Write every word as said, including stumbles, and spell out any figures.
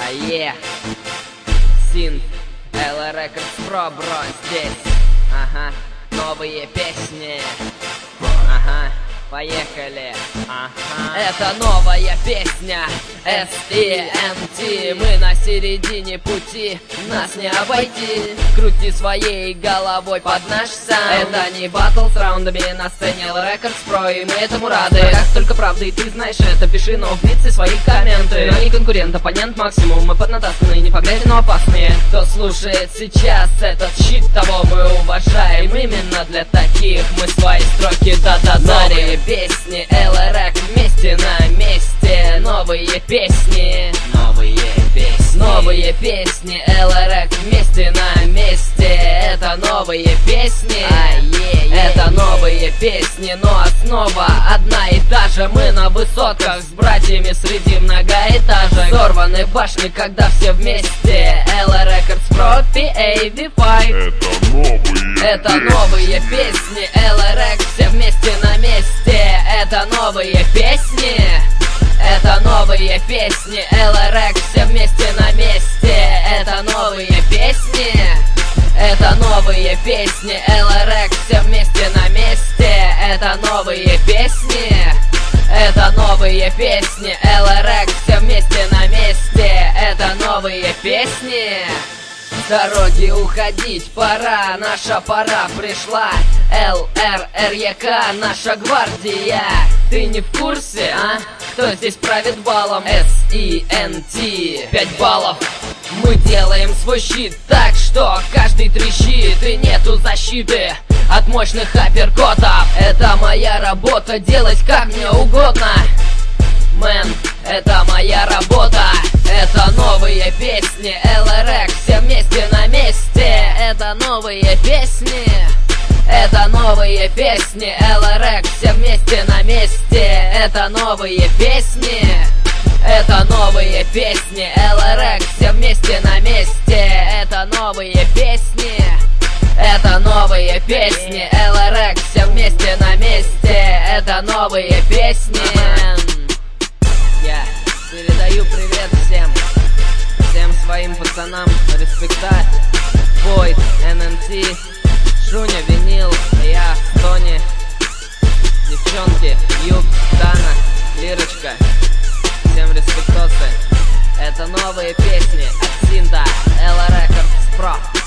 Ае, Синт, эл эр Records Pro, бро, здесь. Ага, новые песни. Ага, поехали. Ага. Это новая песня эс и эн ти. Мы на середине пути, нас не обойти. Крути своей головой под наш саунд. Это не батл с раундами на сцене эл эр Records Pro, и мы этому рады. Как столько правды, и ты знаешь это. Пиши, но в блице свои комменты. Но не конкурент, оппонент максимум. Мы поднатасканные, не погрязи, но опасные. Кто слушает сейчас этот щит, того мы уважаем. Именно для таких мы свои строки дододарим. Песни эл эр вместе на месте. Новые песни, новые песни, новые песни эл эр вместе на месте. Это новые песни, это новые песни, но основа одна и та же. Мы на высотках с братьями среди многоэтажек. Сорваны башни, когда все вместе. эл эр Records Pro, пи эй ви пять. Это новые песни эл эр все вместе на месте. Это новые песни, это новые песни эл эр все вместе на месте. Это новые песни, это новые песни эл эр все вместе на месте. Это новые песни, это новые песни эл эр все вместе на месте. Это новые песни. С дороги уходить пора, наша пора пришла. эл эр эр е ка, наша гвардия. Ты не в курсе, а? Кто здесь правит балом? эс и эн ти, пять баллов. Мы делаем свой щит так, что каждый трещит. И нету защиты от мощных апперкотов. Это моя работа, делать как мне угодно. Мэн, это моя работа. Это новые песни эл эр все вместе на месте. Это новые песни, это новые песни эл эр все вместе на месте. Это новые песни, это новые песни эл эр все вместе на месте. Это новые песни, это новые песни эл эр все вместе на месте. Это новые песни. Я передаю привет всем, всем своим пацанам, респекта. Бой, эн эн ти, Шуня, Винил, я, Тони, девчонки, Юг, Дана, Лирочка. Всем респектосы. Это новые песни от Синта, эл эр Records Pro.